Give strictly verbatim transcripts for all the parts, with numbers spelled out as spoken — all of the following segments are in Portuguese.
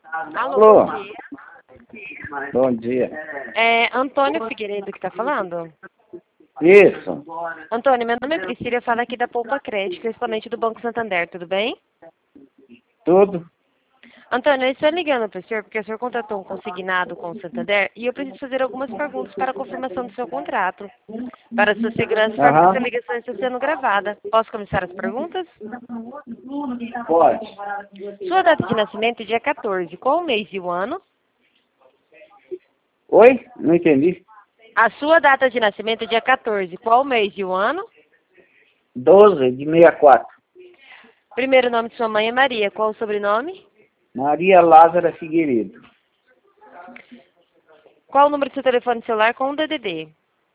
Alô, Alô, bom dia. bom dia. É Antônio Figueiredo que está falando? Isso, Antônio, meu nome é Priscila, eu falo aqui da Poupa Crédito, correspondente do Banco Santander, tudo bem? tudo? Antônio, eu estou ligando para o senhor porque o senhor contratou um consignado com o Santander e eu preciso fazer algumas perguntas para a confirmação do seu contrato. Para a sua segurança, sabe que essa Aham, ligação está sendo gravada. Posso começar as perguntas? pode. Sua data de nascimento é dia quatorze. Qual o mês e o ano? Oi? Não entendi. A sua data de nascimento é dia quatorze. Qual o mês e o ano? doze de sessenta e quatro. Primeiro nome de sua mãe é Maria. Qual o sobrenome? Maria Lázara Figueiredo. Qual o número do seu telefone celular com o D D D?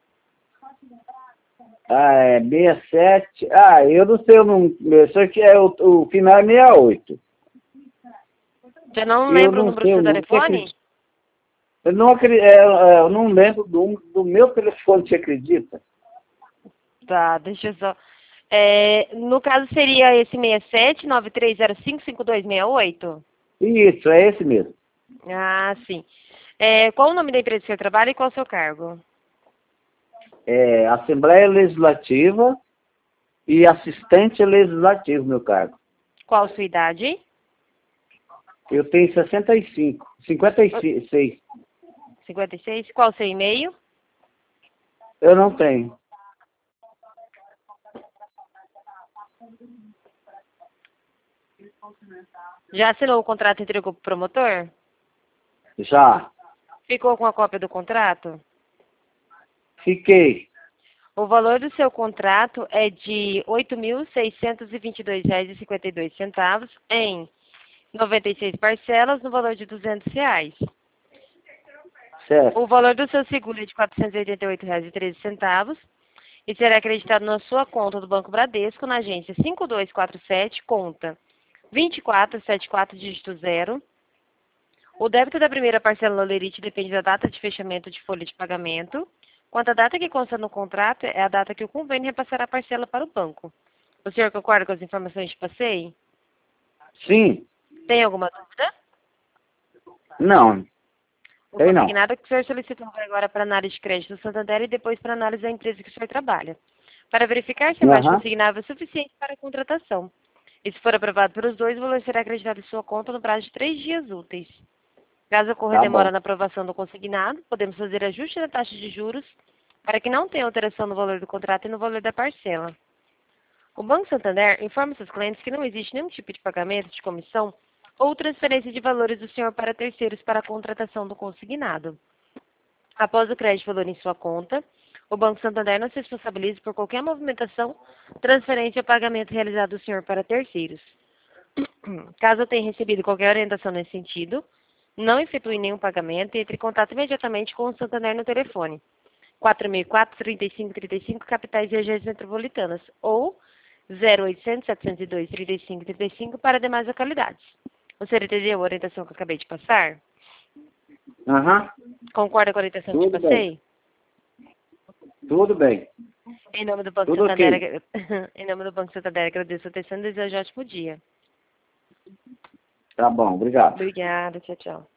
Ah, é sessenta e sete. Ah, eu não sei o número. Isso aqui é o, o final é sessenta e oito. Você não Eu lembra o não número do sei o seu número. Você telefone? acredita? Eu não, acri- é, é, eu não lembro do, do meu telefone, você acredita? Tá, deixa eu só... É, no caso seria esse sessenta e sete, nove três zero cinco, cinco dois seis oito? Isso, é esse mesmo. Ah, sim. É, qual o nome da empresa que você trabalha e qual o seu cargo? É Assembleia Legislativa e assistente legislativo, meu cargo. Qual a sua idade? Eu tenho sessenta e cinco, cinquenta e seis. cinquenta e seis. Qual o seu e-mail? Eu não tenho. Já assinou o contrato e entregou para o promotor? Já. Ficou com a cópia do contrato? Fiquei. O valor do seu contrato é de oito mil seiscentos e vinte e dois reais e cinquenta e dois centavos em noventa e seis parcelas no valor de duzentos reais. Certo. O valor do seu seguro é de quatrocentos e oitenta e oito reais e treze centavos e será acreditado na sua conta do Banco Bradesco na agência cinco dois quatro sete, conta vinte e quatro setenta e quatro, dígito zero. O débito da primeira parcela no Lerite depende da data de fechamento de folha de pagamento. Quanto à data que consta no contrato, é a data que o convênio repassará a parcela para o banco. O senhor concorda com as informações que passei? Sim. Tem alguma dúvida? Não. O Tem não. consignado que o senhor solicitou vai agora para a análise de crédito do Santander e depois para a análise da empresa que o senhor trabalha, para verificar se a baixa Aham. consignável é suficiente para a contratação. E se for aprovado pelos dois, o valor será acreditado em sua conta no prazo de três dias úteis. Caso ocorra Tá demora bom. na aprovação do consignado, podemos fazer ajuste na taxa de juros para que não tenha alteração no valor do contrato e no valor da parcela. O Banco Santander informa seus clientes que não existe nenhum tipo de pagamento de comissão ou transferência de valores do senhor para terceiros para a contratação do consignado. Após o crédito valor em sua conta, o Banco Santander não se responsabiliza por qualquer movimentação, transferência ou pagamento realizado do senhor para terceiros. Caso tenha recebido qualquer orientação nesse sentido, não efetue nenhum pagamento e entre em contato imediatamente com o Santander no telefone quatro seis quatro, trinta e cinco, trinta e cinco, capitais e regiões metropolitanas, ou zero oitocentos, setecentos e dois, trinta e cinco, trinta e cinco para demais localidades. O senhor entendeu a orientação que eu acabei de passar? Aham. Concorda com a orientação que te Tudo bem. passei? Tudo bem. Em nome do Banco Tudo Santander, ok. agra- em nome do Banco Santander, agradeço a atenção e desejo um ótimo dia. Tá bom. Obrigado. Obrigada, tchau, tchau.